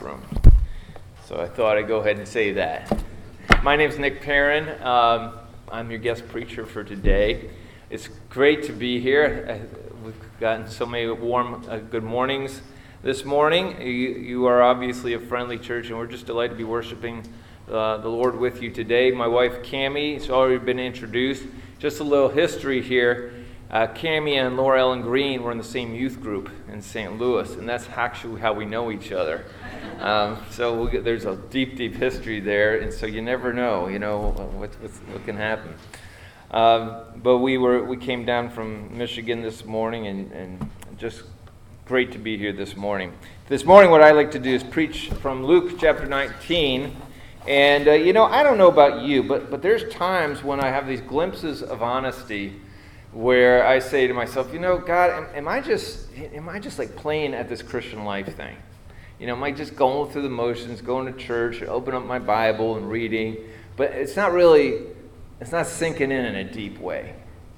room. So I thought I'd go ahead and say that. My name's Nick Perrin. I'm your guest preacher for today. It's great to be here. We've gotten so many warm good mornings this morning. You are obviously a friendly church, and we're just delighted to be worshiping the Lord with you today. My wife, Cammie, has already been introduced. Just a little history here. Cammie and Laura Ellen Green were in the same youth group in St. Louis, and that's actually how we know each other. So there's a deep, deep history there, and so you never know, what can happen. But we came down from Michigan this morning, and just great to be here this morning. This morning, what I like to do is preach from Luke chapter 19. And, I don't know about you, but there's times when I have these glimpses of honesty where I say to myself, God, am I just like playing at this Christian life thing? Am I just going through the motions, going to church, open up my Bible and reading? But it's not sinking in a deep way.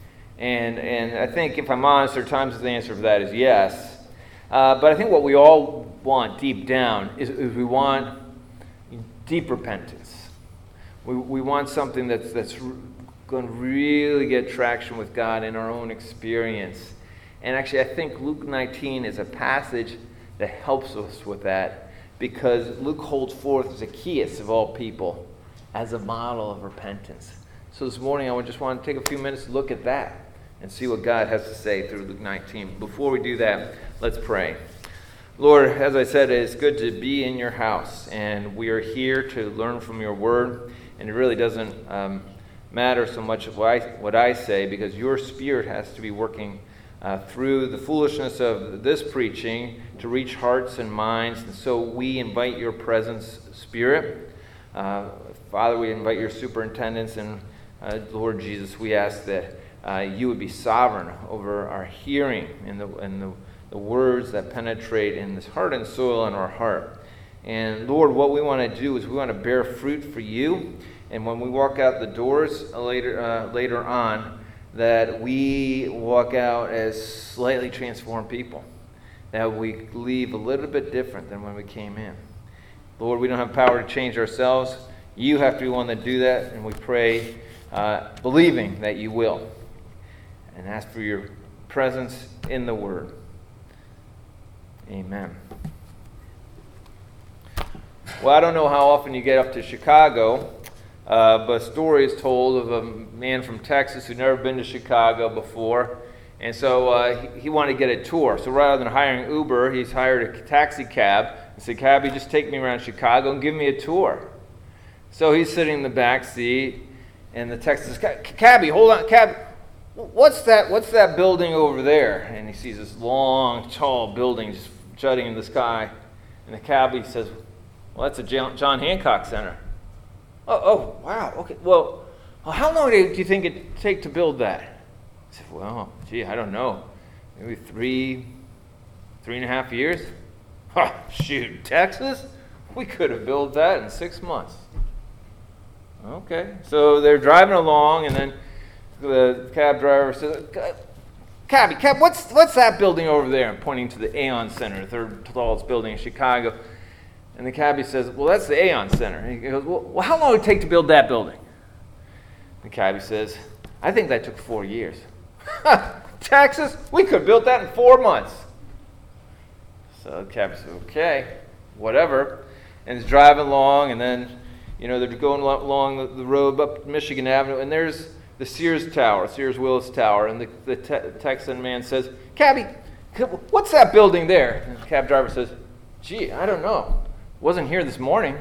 And I think if I'm honest, there are times the answer for that is yes. But I think what we all want deep down is we want deep repentance. We want something that's going to really get traction with God in our own experience. And actually, I think Luke 19 is a passage that helps us with that, because Luke holds forth Zacchaeus, of all people, as a model of repentance. So this morning, I just want to take a few minutes to look at that and see what God has to say through Luke 19. Before we do that, let's pray. Lord, as I said, it's good to be in your house, and we are here to learn from your word, and it really doesn't matter so much of what I say, because your Spirit has to be working through the foolishness of this preaching to reach hearts and minds. And so we invite your presence, Spirit. Father, we invite your superintendents, and Lord Jesus, we ask that you would be sovereign over our hearing and the words that penetrate in this heart and soil in our heart. And Lord, what we want to do is we want to bear fruit for you. And when we walk out the doors later on, that we walk out as slightly transformed people, that we leave a little bit different than when we came in. Lord, we don't have power to change ourselves. You have to be one that do that, and we pray believing that you will, and ask for your presence in the Word. Amen. Well, I don't know how often you get up to Chicago, but a story is told of a man from Texas who'd never been to Chicago before, and so he wanted to get a tour. So rather than hiring Uber, he's hired a taxi cab and said, "Cabby, just take me around Chicago and give me a tour." So he's sitting in the back seat, and the Texan says, "Cabby, hold on, Cabby, what's that building over there?" And he sees this long, tall building just jutting in the sky, and the cabbie says, "Well, that's a John Hancock Center." Oh, wow, okay. Well, how long do you think it'd take to build that? I said, "Well, I don't know. Maybe 3.5 years? Shoot, Texas? We could have built that in 6 months." Okay, so they're driving along, and then the cab driver says, Cabby, what's that building over there?" I'm pointing to the Aon Center, the third tallest building in Chicago. And the cabbie says, "Well, that's the Aon Center." And he goes, "Well, how long would it take to build that building?" The cabbie says, "I think that took 4 years." "Texas? We could have built that in 4 months." So the cabbie says, "Okay, whatever." And he's driving along, and then, they're going along the road up Michigan Avenue, and there's the Sears Willis Tower, and the Texan man says, "Cabbie, what's that building there?" And the cab driver says, "I don't know. Wasn't here this morning."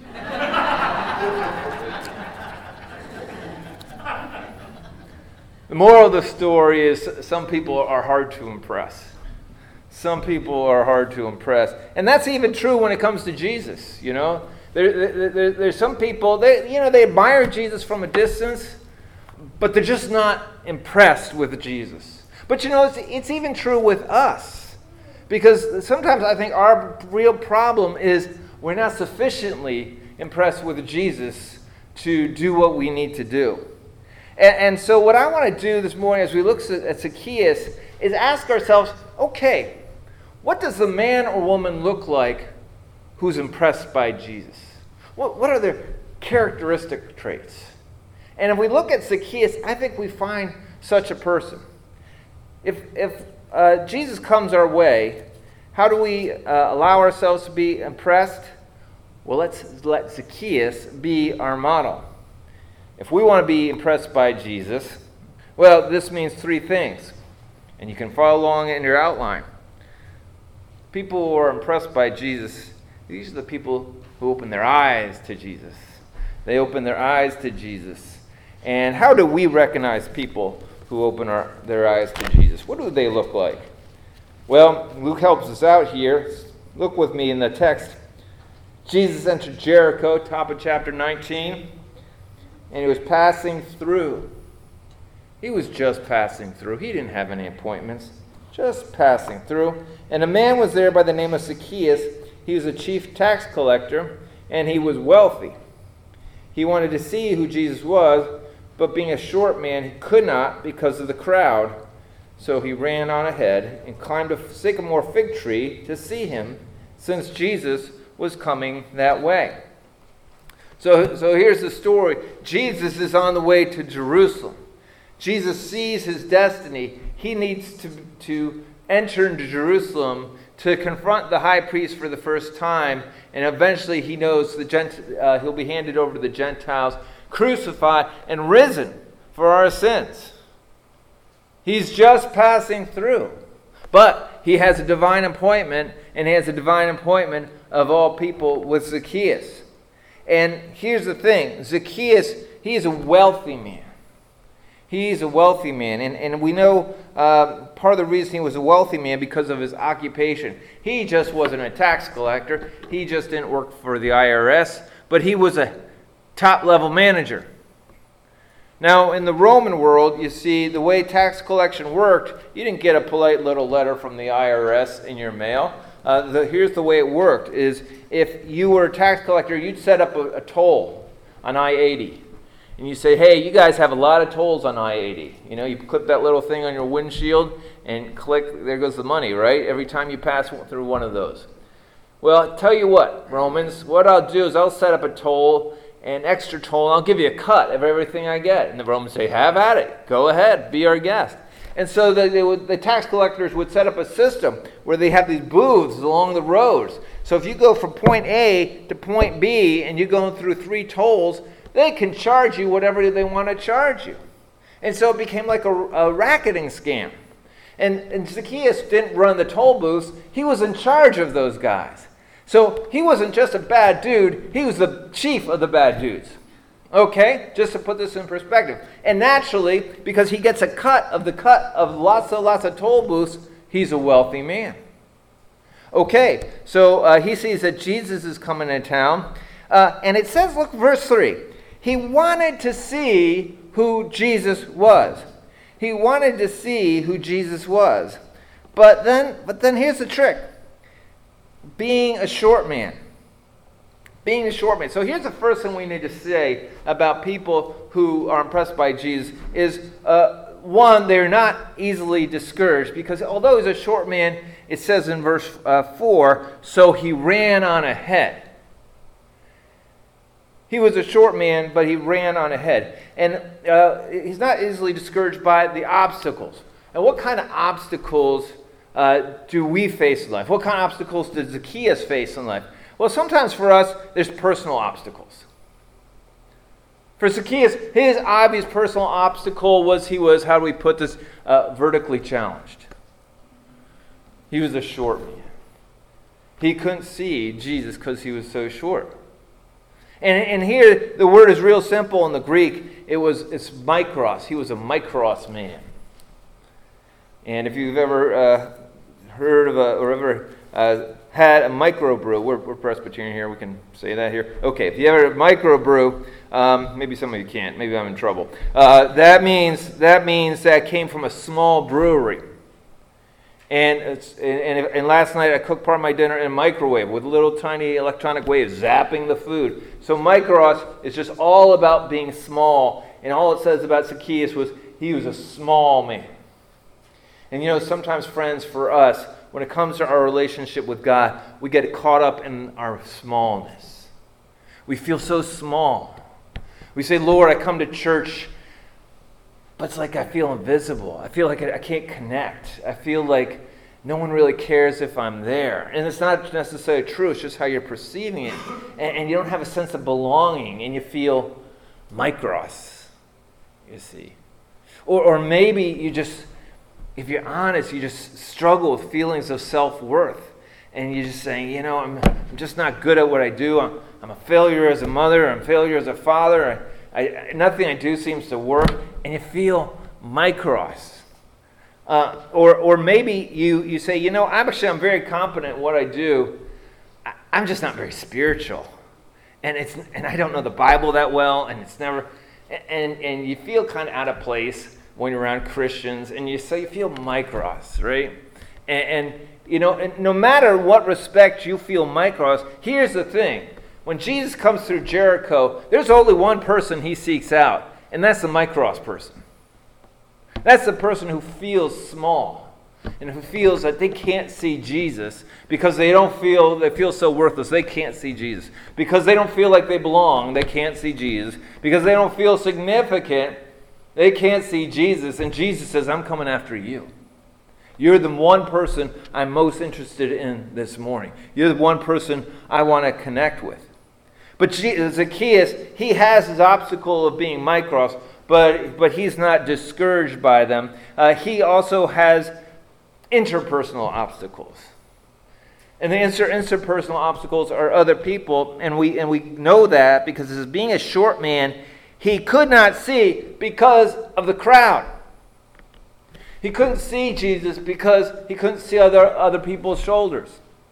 The moral of the story is some people are hard to impress. Some people are hard to impress. And that's even true when it comes to Jesus, There's some people, they admire Jesus from a distance, but they're just not impressed with Jesus. But it's even true with us. Because sometimes I think our real problem is we're not sufficiently impressed with Jesus to do what we need to do. And so what I want to do this morning as we look at Zacchaeus is ask ourselves, okay, what does the man or woman look like who's impressed by Jesus? What are their characteristic traits? And if we look at Zacchaeus, I think we find such a person. If Jesus comes our way, how do we allow ourselves to be impressed? Well, let's let Zacchaeus be our model. If we want to be impressed by Jesus, well, this means three things. And you can follow along in your outline. People who are impressed by Jesus, these are the people who open their eyes to Jesus. They open their eyes to Jesus. And how do we recognize people who open their eyes to Jesus? What do they look like? Well, Luke helps us out here. Look with me in the text. Jesus entered Jericho, top of chapter 19, and he was passing through. He was just passing through. He didn't have any appointments. Just passing through. And a man was there by the name of Zacchaeus. He was a chief tax collector, and he was wealthy. He wanted to see who Jesus was, but being a short man, he could not because of the crowd. So he ran on ahead and climbed a sycamore fig tree to see him, since Jesus was coming that way. So here's the story. Jesus is on the way to Jerusalem. Jesus sees his destiny. He needs to enter into Jerusalem to confront the high priest for the first time, and eventually he knows he'll be handed over to the Gentiles, crucified and risen for our sins. He's just passing through. But he has a divine appointment, and he has a divine appointment of all people with Zacchaeus. And here's the thing. Zacchaeus, he is a wealthy man. He's a wealthy man. And we know part of the reason he was a wealthy man because of his occupation. He just wasn't a tax collector. He just didn't work for the IRS. But he was a top-level manager. Now, in the Roman world, you see, the way tax collection worked, you didn't get a polite little letter from the IRS in your mail. Here's the way it worked, is if you were a tax collector, you'd set up a toll on I-80. And you say, hey, you guys have a lot of tolls on I-80. You know, you clip that little thing on your windshield and click, there goes the money, right? Every time you pass through one of those. Well, tell you what, Romans, what I'll do is I'll set up a toll, an extra toll, and I'll give you a cut of everything I get. And the Romans say, have at it. Go ahead. Be our guest. And so the tax collectors would set up a system where they have these booths along the roads. So if you go from point A to point B and you're going through 3 tolls, they can charge you whatever they want to charge you. And so it became like a racketing scam. And Zacchaeus didn't run the toll booths. He was in charge of those guys. So he wasn't just a bad dude. He was the chief of the bad dudes. Okay? Just to put this in perspective. And naturally, because he gets a cut of lots of toll booths, he's a wealthy man. Okay, so he sees that Jesus is coming into town. And it says, look, verse 3. He wanted to see who Jesus was. He wanted to see who Jesus was. But then here's the trick. Being a short man. Being a short man. So here's the first thing we need to say about people who are impressed by Jesus is, one, they're not easily discouraged, because although he's a short man, it says in verse 4, so he ran on ahead. He was a short man, but he ran on ahead. And he's not easily discouraged by the obstacles. And what kind of obstacles do we face in life? What kind of obstacles did Zacchaeus face in life? Well, sometimes for us, there's personal obstacles. For Zacchaeus, his obvious personal obstacle was he was, how do we put this, vertically challenged. He was a short man. He couldn't see Jesus because he was so short. And here, the word is real simple in the Greek. It's mikros. He was a mikros man. And if you've ever heard of or ever had a microbrew, we're Presbyterian here, we can say that here. Okay, if you ever microbrew, maybe some of you can't, maybe I'm in trouble. That means that came from a small brewery. And last night I cooked part of my dinner in a microwave with little tiny electronic waves zapping the food. So mikros is just all about being small. And all it says about Zacchaeus was he was a small man. And you know, sometimes friends, for us, when it comes to our relationship with God, we get caught up in our smallness. We feel so small. We say, Lord, I come to church, but it's like I feel invisible. I feel like I can't connect. I feel like no one really cares if I'm there. And it's not necessarily true. It's just how you're perceiving it. And you don't have a sense of belonging, and you feel micros, you see. Or maybe you just, if you're honest, you just struggle with feelings of self-worth. And you're just saying, I'm just not good at what I do. I'm a failure as a mother. I'm a failure as a father. Nothing I do seems to work. And you feel micros. Or maybe you say, I'm very competent in what I do. I'm just not very spiritual. And I don't know the Bible that well. And it's never... And you feel kind of out of place when you're around Christians, and you feel micros, right? And no matter what respect you feel micros, here's the thing. When Jesus comes through Jericho, there's only one person he seeks out, and that's the micros person. That's the person who feels small and who feels that they can't see Jesus because they feel so worthless, they can't see Jesus. Because they don't feel like they belong, they can't see Jesus. Because they don't feel significant, they can't see Jesus. And Jesus says, I'm coming after you. You're the one person I'm most interested in this morning. You're the one person I want to connect with. But Zacchaeus, he has his obstacle of being micros, but he's not discouraged by them. He also has interpersonal obstacles. And the interpersonal obstacles are other people, and we know that because as being a short man, he could not see because of the crowd. He couldn't see Jesus because he couldn't see other people's shoulders.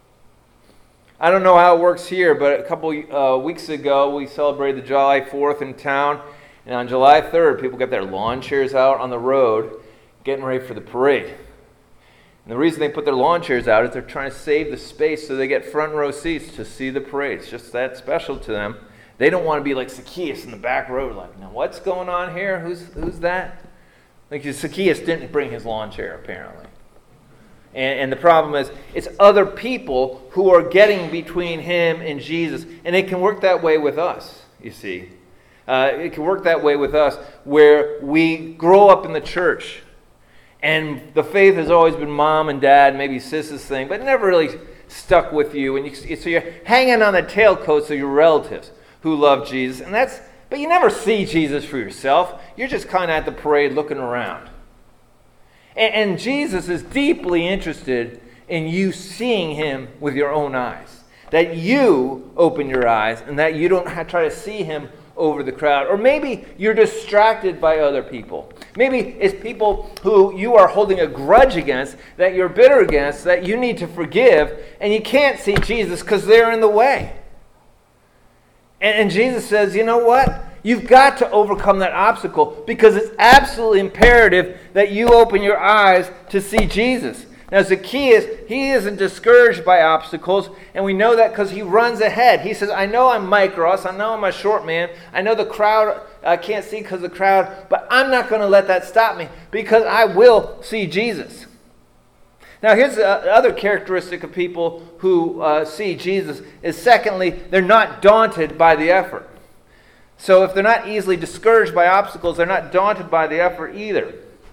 I don't know how it works here, but a couple weeks ago we celebrated the July 4th in town, and on July 3rd people got their lawn chairs out on the road getting ready for the parade. And the reason they put their lawn chairs out is they're trying to save the space so they get front row seats to see the parade. It's just that special to them. They don't want to be like Zacchaeus in the back row, like, now what's going on here? Who's that? Like Zacchaeus didn't bring his lawn chair, apparently. And the problem is, it's other people who are getting between him and Jesus. And it can work that way with us, you see. It can work that way with us, where we grow up in the church. And the faith has always been mom and dad, maybe sis's thing, but it never really stuck with you. And so you're hanging on the tailcoats of your relatives who love Jesus. But you never see Jesus for yourself. You're just kind of at the parade looking around. And Jesus is deeply interested in you seeing him with your own eyes. That you open your eyes and that you don't try to see him over the crowd. Or maybe you're distracted by other people. Maybe it's people who you are holding a grudge against, that you're bitter against, that you need to forgive, and you can't see Jesus because they're in the way. And Jesus says, you know what? You've got to overcome that obstacle because it's absolutely imperative that you open your eyes to see Jesus. Now Zacchaeus, he isn't discouraged by obstacles, and we know that because he runs ahead. He says, I know I'm micros, I know I'm a short man, I know the crowd, I can't see because of the crowd, but I'm not going to let that stop me because I will see Jesus. Now here's the other characteristic of people who see Jesus is secondly, they're not daunted by the effort. So if they're not easily discouraged by obstacles, they're not daunted by the effort either.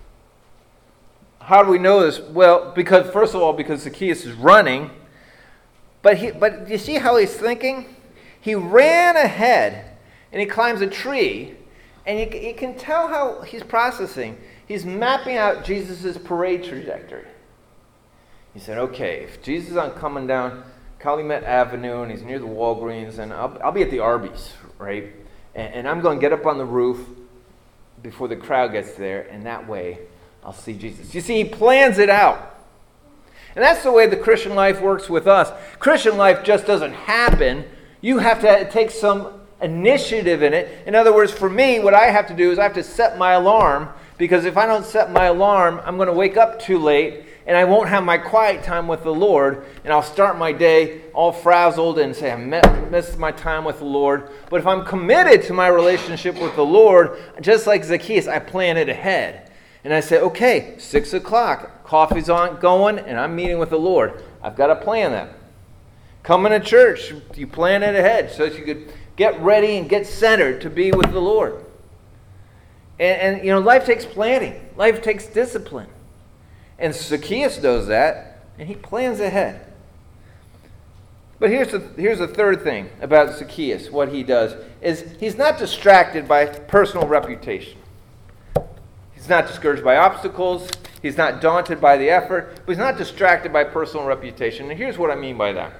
How do we know this? Well, because first of all, because Zacchaeus is running, but you see how he's thinking? He ran ahead and he climbs a tree, and you can tell how he's processing. He's mapping out Jesus' parade trajectory. He said, okay, if Jesus is coming down Calumet Avenue and he's near the Walgreens, and I'll be at the Arby's, right? And I'm going to get up on the roof before the crowd gets there, and that way I'll see Jesus. You see, he plans it out. And that's the way the Christian life works with us. Christian life just doesn't happen. You have to take some initiative in it. In other words, for me, what I have to do is I have to set my alarm, because if I don't set my alarm, I'm going to wake up too late, and I won't have my quiet time with the Lord, and I'll start my day all frazzled and say, I missed my time with the Lord. But if I'm committed to my relationship with the Lord, just like Zacchaeus, I plan it ahead. And I say, okay, 6 o'clock, coffee's on going, and I'm meeting with the Lord. I've got to plan that. Coming to church, you plan it ahead so that you could get ready and get centered to be with the Lord. And life takes planning. Life takes discipline. And Zacchaeus knows that, and he plans ahead. But here's the third thing about Zacchaeus, what he does, is he's not distracted by personal reputation. He's not discouraged by obstacles. He's not daunted by the effort, but he's not distracted by personal reputation. And here's what I mean by that.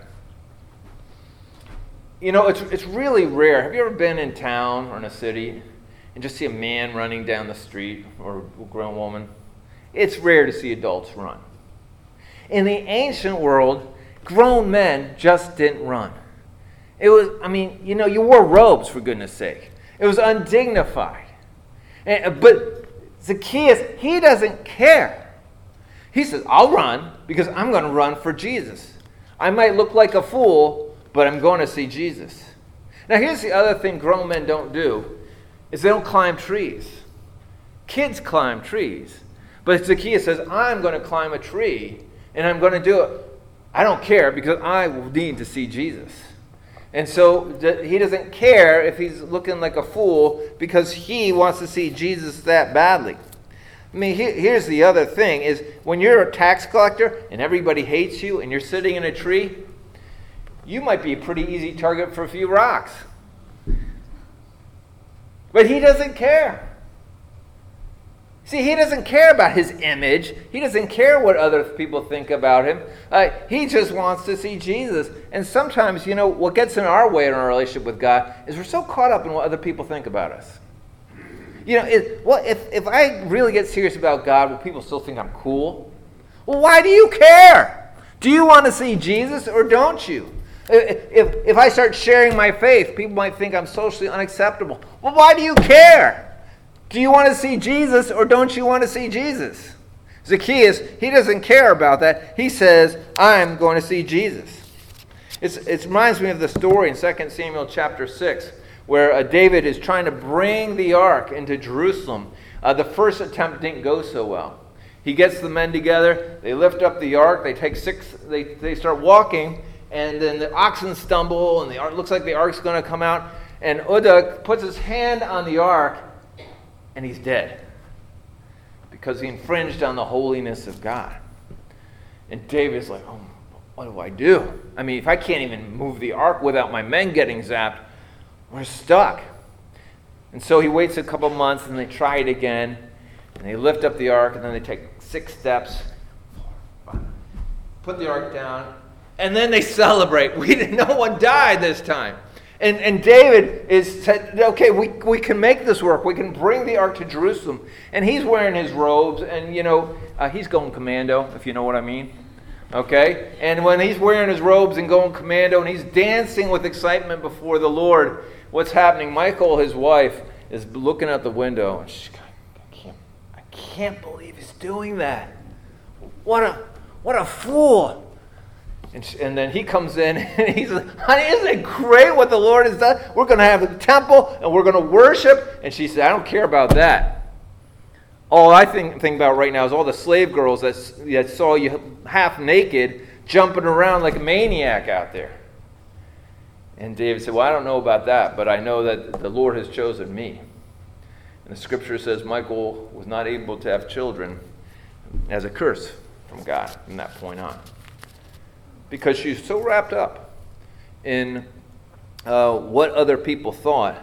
It's really rare. Have you ever been in town or in a city and just see a man running down the street or a grown woman? It's rare to see adults run. In the ancient world, grown men just didn't run. It was, you wore robes, for goodness sake. It was undignified. But Zacchaeus, he doesn't care. He says, I'll run because I'm going to run for Jesus. I might look like a fool, but I'm going to see Jesus. Now here's the other thing grown men don't do, is they don't climb trees. Kids climb trees. But Zacchaeus says, I'm going to climb a tree, and I'm going to do it. I don't care because I will need to see Jesus. And so he doesn't care if he's looking like a fool because he wants to see Jesus that badly. Here's the other thing, is when you're a tax collector and everybody hates you and you're sitting in a tree, you might be a pretty easy target for a few rocks. But he doesn't care. See, he doesn't care about his image. He doesn't care what other people think about him. He just wants to see Jesus. And sometimes, what gets in our way in our relationship with God is we're so caught up in what other people think about us. If I really get serious about God, will people still think I'm cool? Well, why do you care? Do you want to see Jesus or don't you? If I start sharing my faith, people might think I'm socially unacceptable. Well, why do you care? Do you want to see Jesus or don't you want to see Jesus? Zacchaeus, he doesn't care about that. He says, I'm going to see Jesus. It reminds me of the story in 2 Samuel chapter 6 where David is trying to bring the ark into Jerusalem. The first attempt didn't go so well. He gets the men together. They lift up the ark. They start walking. And then the oxen stumble, and the ark looks like the ark's going to come out. And Uzzah puts his hand on the ark, and he's dead because he infringed on the holiness of God. And David's like, oh, what do I do? If I can't even move the ark without my men getting zapped, we're stuck. And so he waits a couple months, and they try it again. And they lift up the ark, and then they take 6 steps, put the ark down, and then they celebrate. No one died this time. And David said, okay, we can make this work. We can bring the ark to Jerusalem. And he's wearing his robes, and he's going commando, if you know what I mean. Okay? And when he's wearing his robes and going commando, and he's dancing with excitement before the Lord, what's happening? Michal, his wife, is looking out the window, and she's going, I can't believe he's doing that. What a fool. And then he comes in and he's like, honey, isn't it great what the Lord has done? We're going to have a temple and we're going to worship. And she said, I don't care about that. All I think about right now is all the slave girls that saw you half naked jumping around like a maniac out there. And David said, well, I don't know about that, but I know that the Lord has chosen me. And the scripture says Michal was not able to have children as a curse from God from that point on. Because she's so wrapped up in what other people thought,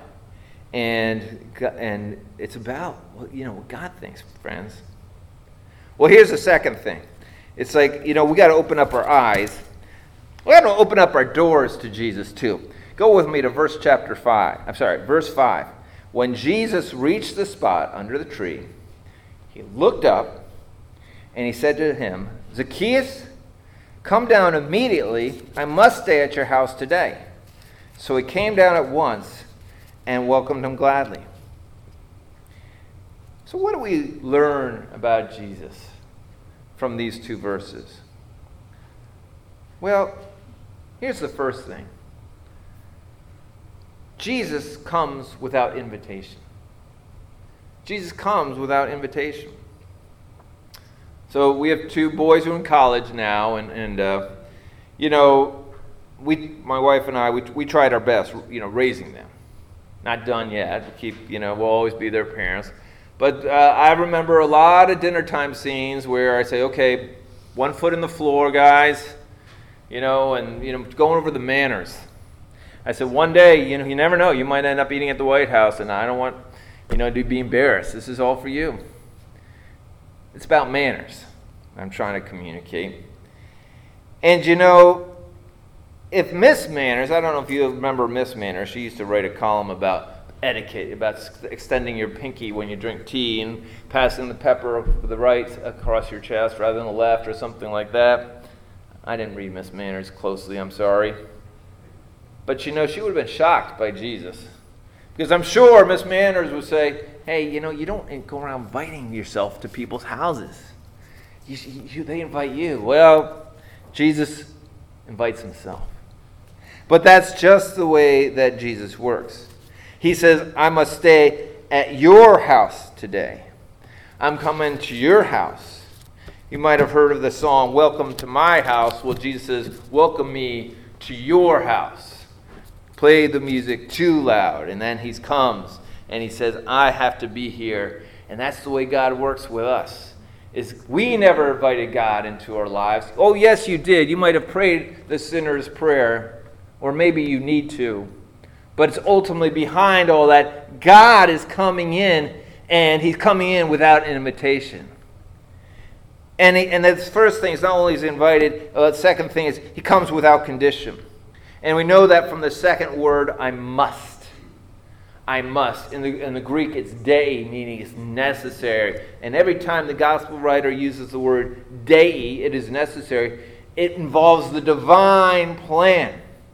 and it's about what God thinks, friends. Well, here's the second thing. It's like we got to open up our eyes. We got to open up our doors to Jesus too. Go with me to verse 5. When Jesus reached the spot under the tree, he looked up and he said to him, Zacchaeus, come down immediately. I must stay at your house today. So he came down at once and welcomed him gladly. So what do we learn about Jesus from these 2 verses? Well, here's the first thing. Jesus comes without invitation. Jesus comes without invitation. So we have two boys who are in college now, and my wife and I, we tried our best, raising them. Not done yet. We'll always be their parents. But I remember a lot of dinner time scenes where I say, okay, 1 foot in the floor, guys, and going over the manners. I said, one day, you never know, you might end up eating at the White House, and I don't want, to be embarrassed. This is all for you. It's about manners. I'm trying to communicate. And if Miss Manners, I don't know if you remember Miss Manners, she used to write a column about etiquette, about extending your pinky when you drink tea and passing the pepper with the right across your chest rather than the left or something like that. I didn't read Miss Manners closely, I'm sorry. But she would have been shocked by Jesus. Because I'm sure Miss Manners would say, hey, you don't go around inviting yourself to people's houses. They invite you. Well, Jesus invites himself. But that's just the way that Jesus works. He says, I must stay at your house today. I'm coming to your house. You might have heard of the song, Welcome to My House. Well, Jesus says, welcome me to your house. Play the music too loud. And then he comes and he says, I have to be here. And that's the way God works with us. We never invited God into our lives. Oh, yes, you did. You might have prayed the sinner's prayer. Or maybe you need to. But it's ultimately behind all that, God is coming in, and he's coming in without an invitation. And the first thing is not only is he invited, the second thing is he comes without condition. And we know that from the second word, I must. I must. In the Greek, it's dei, meaning it's necessary. And every time the gospel writer uses the word dei, it is necessary, it involves the divine plan.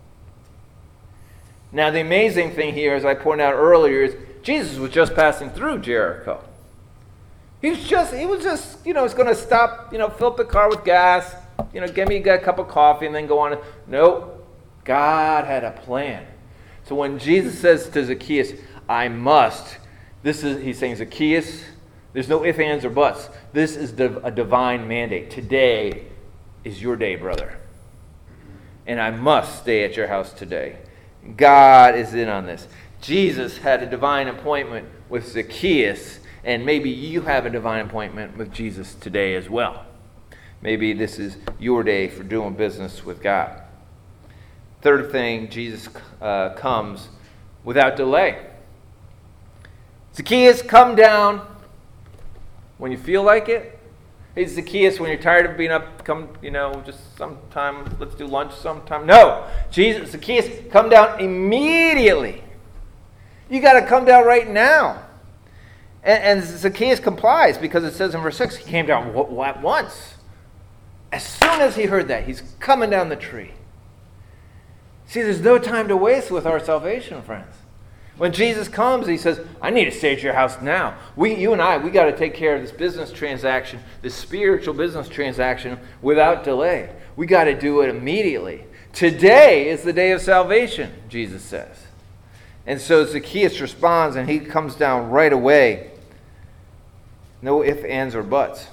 Now, the amazing thing here, as I pointed out earlier, is Jesus was just passing through Jericho. He was just, he's going to stop, fill up the car with gas, get me a cup of coffee and then go on. No, God had a plan. So when Jesus says to Zacchaeus, I must, he's saying, Zacchaeus, there's no ifs, ands, or buts. This is a divine mandate. Today is your day, brother. And I must stay at your house today. God is in on this. Jesus had a divine appointment with Zacchaeus, and maybe you have a divine appointment with Jesus today as well. Maybe this is your day for doing business with God. Third thing, Jesus comes without delay. Zacchaeus, come down when you feel like it. Hey, Zacchaeus, when you're tired of being up, come, just sometime, let's do lunch sometime. No, Zacchaeus, come down immediately. You got to come down right now. And Zacchaeus complies because it says in verse 6, he came down at once. As soon as he heard that, he's coming down the tree. See, there's no time to waste with our salvation, friends. When Jesus comes, he says, I need to stay at your house now. You and I, we got to take care of this business transaction, this spiritual business transaction without delay. We got to do it immediately. Today is the day of salvation, Jesus says. And so Zacchaeus responds and he comes down right away. No ifs, ands, or buts.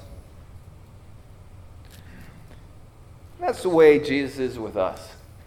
That's the way Jesus is with us.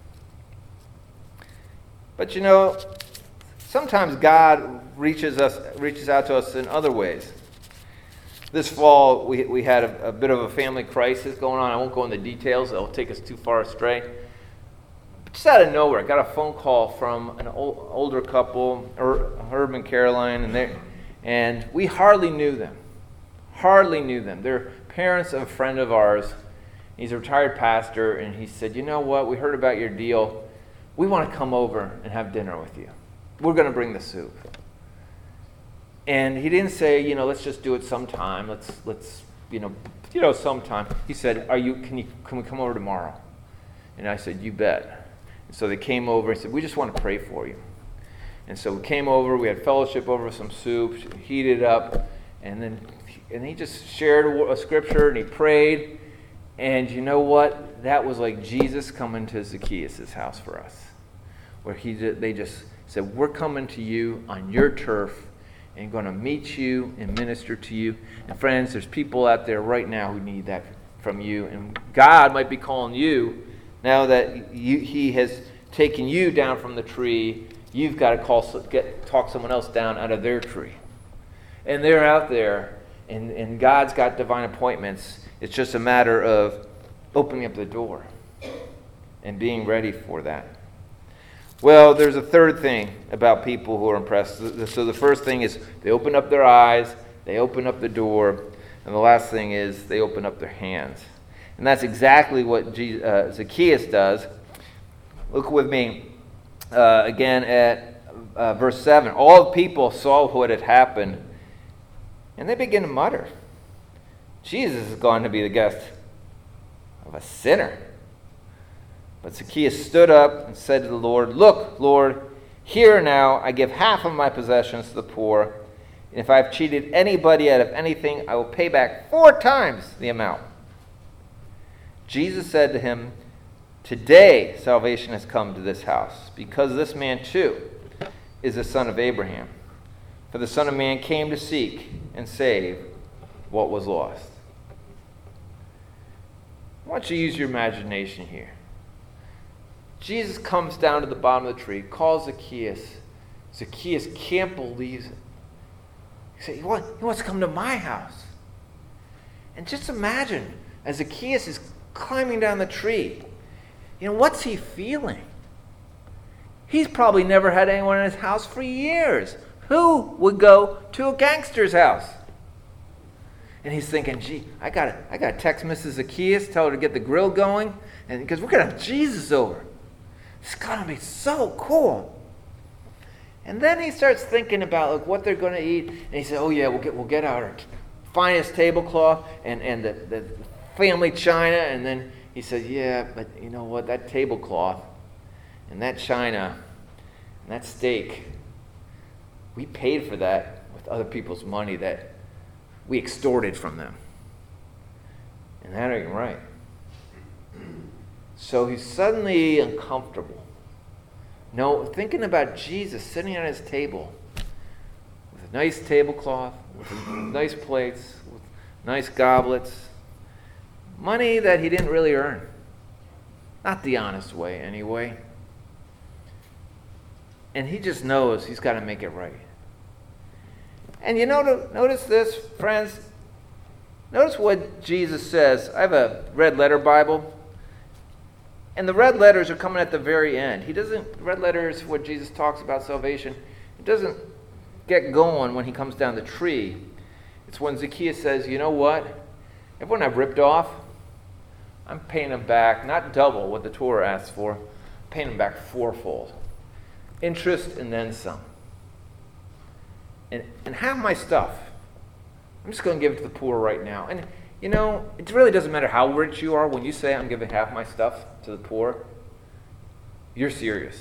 But sometimes God reaches out to us in other ways. This fall, we had a bit of a family crisis going on. I won't go into details. It'll take us too far astray. But just out of nowhere, I got a phone call from an older couple, Herb and Caroline, and we hardly knew them. They're parents of a friend of ours. He's a retired pastor, and he said, you know what? We heard about your deal. We want to come over and have dinner with you. We're going to bring the soup. And he didn't say, let's just do it sometime. Let's sometime. He said, can we come over tomorrow? And I said, you bet. And so they came over and said, we just want to pray for you. And so we came over, we had fellowship over some soup, heated up, and he just shared a scripture and he prayed. And you know what? That was like Jesus coming to Zacchaeus' house for us. Where they just said, we're coming to you on your turf, and going to meet you and minister to you. And friends, there's people out there right now who need that from you. And God might be calling you now that He has taken you down from the tree. You've got to talk someone else down out of their tree. And they're out there, and God's got divine appointments. It's just a matter of opening up the door and being ready for that. Well, there's a third thing about people who are impressed. So the first thing is they open up their eyes, they open up the door, and the last thing is they open up their hands. And that's exactly what Zacchaeus does. Look with me again at verse 7. All the people saw what had happened, and they begin to mutter, Jesus is going to be the guest of a sinner. But Zacchaeus stood up and said to the Lord, Look, Lord, here now I give half of my possessions to the poor, and if I have cheated anybody out of anything, I will pay back 4 times the amount. Jesus said to him, Today salvation has come to this house, because this man too is a son of Abraham. For the Son of Man came to seek and save what was lost. I want you to use your imagination here. Jesus comes down to the bottom of the tree, calls Zacchaeus. Zacchaeus can't believe it. He said, he wants to come to my house. And just imagine, as Zacchaeus is climbing down the tree, what's he feeling? He's probably never had anyone in his house for years. Who would go to a gangster's house? And he's thinking, gee, I gotta text Mrs. Zacchaeus, tell her to get the grill going, and because we're gonna have Jesus over. It's gonna be so cool. And then he starts thinking about what they're gonna eat, and he said, oh yeah, we'll get our finest tablecloth and the family china. And then he said, yeah, but you know what? That tablecloth and that china and that steak, we paid for that with other people's money that we extorted from them. And that ain't right. So he's suddenly uncomfortable. Thinking about Jesus sitting at his table with a nice tablecloth, with nice plates, with nice goblets. Money that he didn't really earn. Not the honest way, anyway. And he just knows he's got to make it right. And notice this, friends. Notice what Jesus says. I have a red letter Bible. And the red letters are coming at the very end. Red letters, what Jesus talks about salvation, it doesn't get going when he comes down the tree. It's when Zacchaeus says, you know what? Everyone I've ripped off, I'm paying them back, not double what the Torah asks for, I'm paying them back 4-fold. Interest and then some. And half my stuff, I'm just going to give it to the poor right now. And it really doesn't matter how rich you are. When you say I'm giving half my stuff to the poor, you're serious.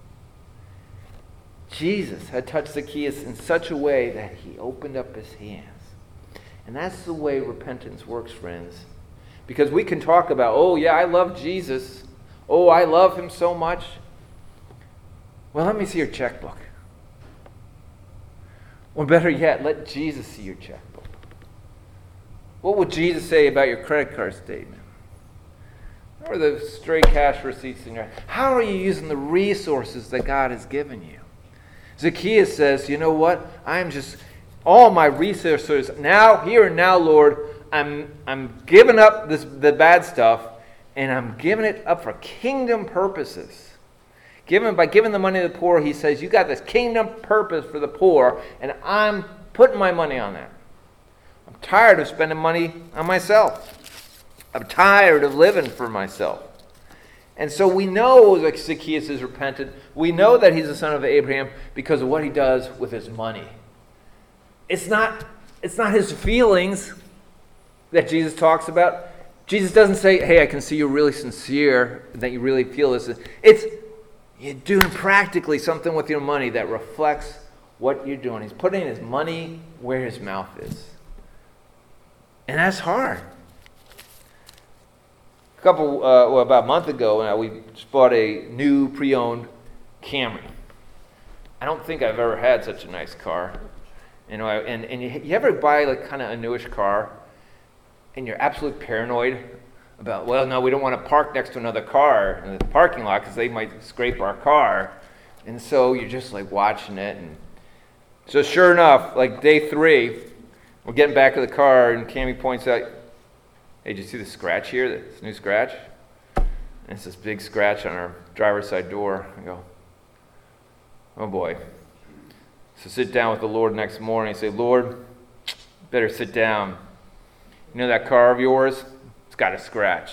Jesus had touched Zacchaeus in such a way that he opened up his hands. And that's the way repentance works, friends. Because we can talk about, oh yeah, I love Jesus. Oh, I love him so much. Well, let me see your checkbook. Or better yet, let Jesus see your checkbook. What would Jesus say about your credit card statement? Or the stray cash receipts in your hand? How are you using the resources that God has given you? Zacchaeus says, you know what? I'm just, all my resources, now, here and now, Lord, I'm giving up the bad stuff, and I'm giving it up for kingdom purposes. By giving the money to the poor, he says, you got this kingdom purpose for the poor, and I'm putting my money on that. I'm tired of spending money on myself. I'm tired of living for myself. And so we know that Zacchaeus is repentant. We know that he's the son of Abraham because of what he does with his money. It's not his feelings that Jesus talks about. Jesus doesn't say, hey, I can see you're really sincere, that you really feel this. It's you're doing practically something with your money that reflects what you're doing. He's putting his money where his mouth is. And that's hard. About a month ago, we just bought a new pre-owned Camry. I don't think I've ever had such a nice car. And you ever buy like kind of a newish car, and you're absolutely paranoid about, well, no, we don't want to park next to another car in the parking lot because they might scrape our car. And so you're just like watching it. And so sure enough, like day 3, we're getting back to the car, and Cammie points out, hey, did you see the scratch here, this new scratch? And it's this big scratch on our driver's side door. I go, oh boy. So sit down with the Lord next morning and say, Lord, better sit down. You know that car of yours? It's got a scratch.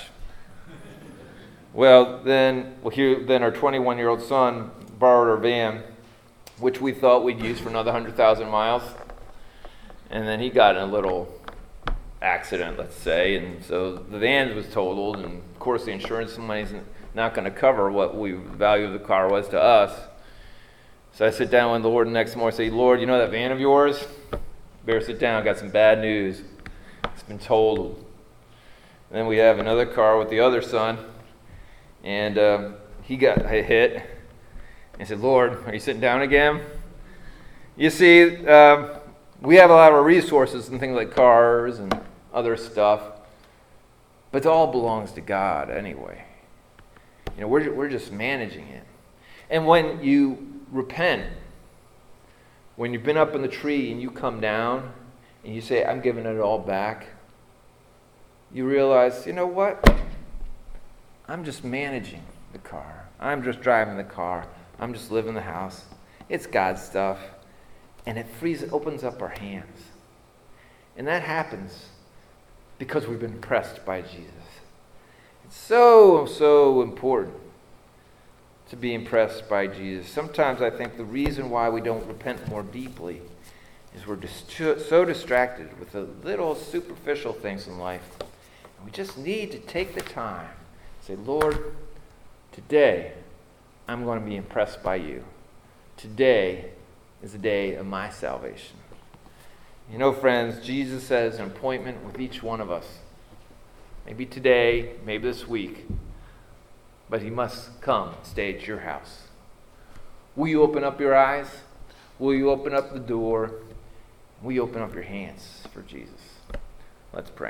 Well, then our 21-year-old son borrowed our van, which we thought we'd use for another 100,000 miles. And then he got in a little accident, let's say, and so the van was totaled, and of course the insurance money's not going to cover what the value of the car was to us. So I sit down with the Lord the next morning and say, Lord, you know that van of yours? Better sit down, got some bad news. It's been totaled. And then we have another car with the other son, and he got hit. And I said, Lord, are you sitting down again? You see, we have a lot of resources and things like cars and other stuff, but it all belongs to God anyway. We're just managing it. And when you repent, when you've been up in the tree and you come down and you say, I'm giving it all back, you realize, you know what? I'm just managing the car. I'm just driving the car. I'm just living the house. It's God's stuff. And it opens up our hands. And that happens because we've been impressed by Jesus. It's so, so important to be impressed by Jesus. Sometimes I think the reason why we don't repent more deeply is we're just so distracted with the little superficial things in life. And we just need to take the time and say, Lord, today I'm going to be impressed by you. Today is the day of my salvation. You know, friends, Jesus has an appointment with each one of us. Maybe today, maybe this week. But he must come and stay at your house. Will you open up your eyes? Will you open up the door? Will you open up your hands for Jesus? Let's pray.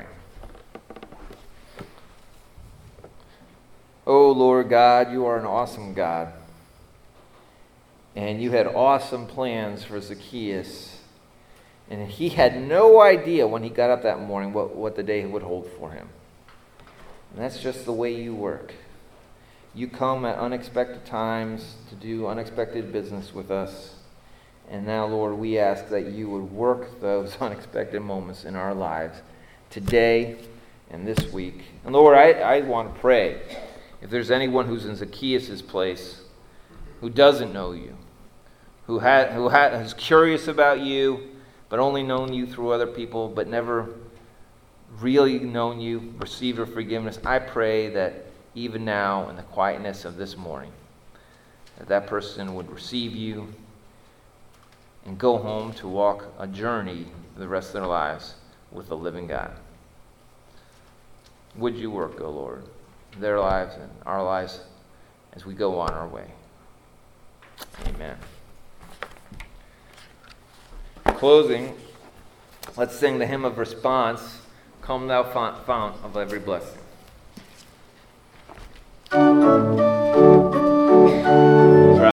Oh, Lord God, you are an awesome God. And you had awesome plans for Zacchaeus. And he had no idea when he got up that morning what the day would hold for him. And that's just the way you work. You come at unexpected times to do unexpected business with us. And now, Lord, we ask that you would work those unexpected moments in our lives today and this week. And Lord, I want to pray, if there's anyone who's in Zacchaeus' place, who doesn't know you, who is curious about you, but only known you through other people, but never really known you, received your forgiveness, I pray that even now in the quietness of this morning, that person would receive you and go home to walk a journey for the rest of their lives with the living God. Would you work, O Lord, in their lives and our lives as we go on our way. Amen. In closing, let's sing the hymn of response, Come Thou Fount of Every Blessing.